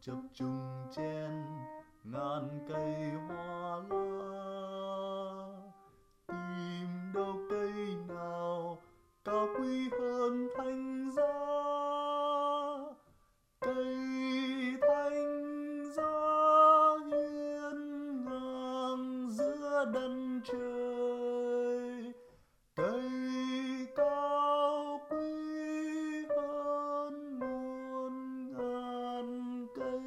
chập trùng chen ngàn cây hoa lá. Tìm đâu cây nào cao quý hơn thánh giá, cây thánh giá hiên ngang giữa đất trời, cây cao quý hơn muôn ngàn cây.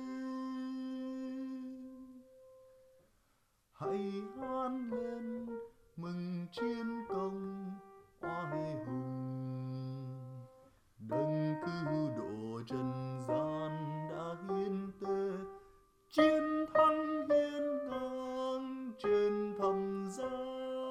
Hãy hát lên mừng chiến công oai hùng, đấng cứu độ trần gian đã hiến tế, chiến thắng hiên ngang trên thập giá.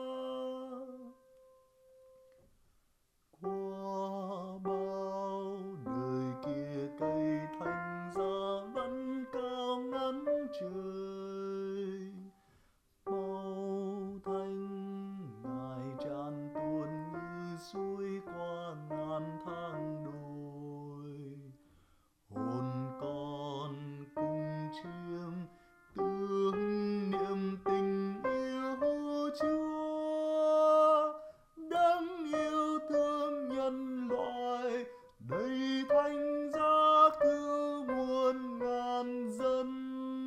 Qua bao đời kia cây thánh giá vẫn cao ngất trời, màu thanh ngài tràn tuôn như suối qua ngàn tháng đồi. Hồn con cùng chiêm tưởng niệm tình yêu Chúa, đấng yêu thương nhân loại, đầy thánh giá cứu muôn ngàn dân.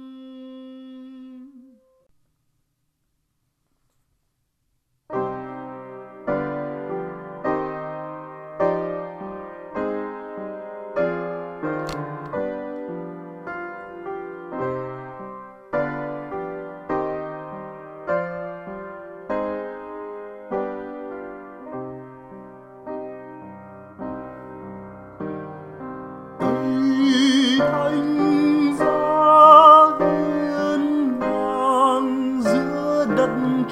Thánh giá hiên ngang giữa đất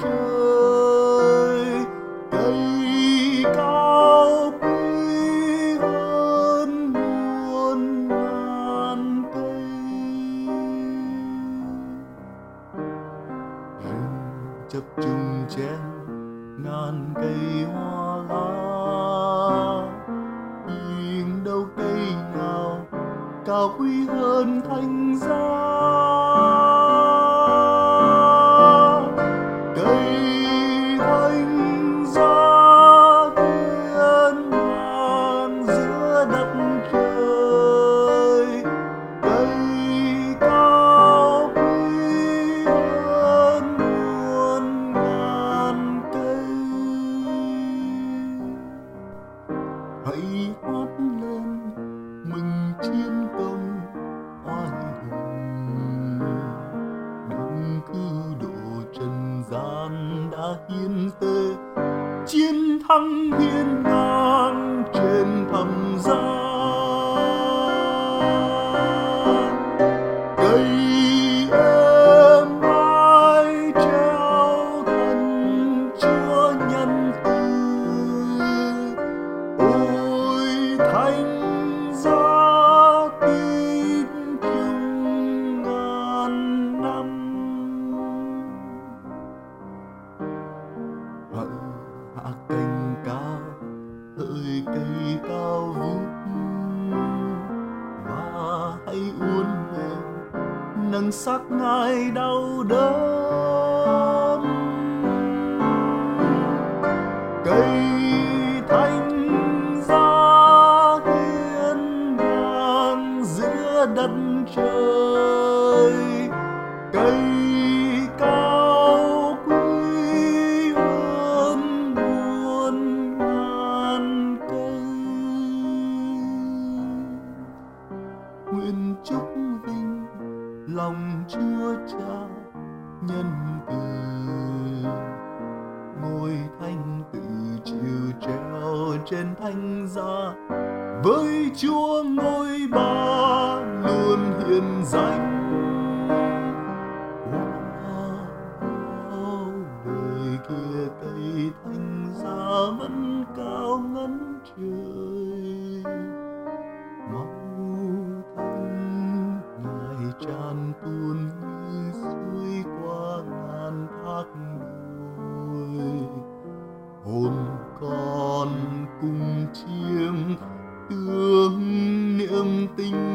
trời, cây cao quý hơn muôn ngàn cây. Rừng chập trùng chen ngàn cây hoa lá, tìm đâu cây nào cao quý hơn thánh giá, cây thánh giá hiên ngang giữa đất trời, cây cao quý hơn muôn ngàn cây. Hãy hát lên mừng chiến công oai hùng, đấng cứu độ trần gian đã hiến tế, chiến thắng hiên ngang trên thập giá. Cây êm ái treo thần Chúa nhân từ, ôi thánh giá tín chung ngàn năm. Hỡi hạ cành cao hỡi cây cao vút, và hãy uốn mềm nâng xác ngài đau đớn. Cây thánh giá hiên ngang giữa đất trời, cây cao quý hơn muôn ngàn cây. Nguyện chúc vinh lòng Chúa Cha nhân từ, ngôi thánh tự chịu treo trên thánh giá, với Chúa ngôi Ba luôn hiển danh. Đời kia cây thánh giá vẫn cao ngất trời, máu thanh ngài tràn tuôn như suối qua ngàn thác đồi. Hồn con cùng chiêm tưởng niệm tình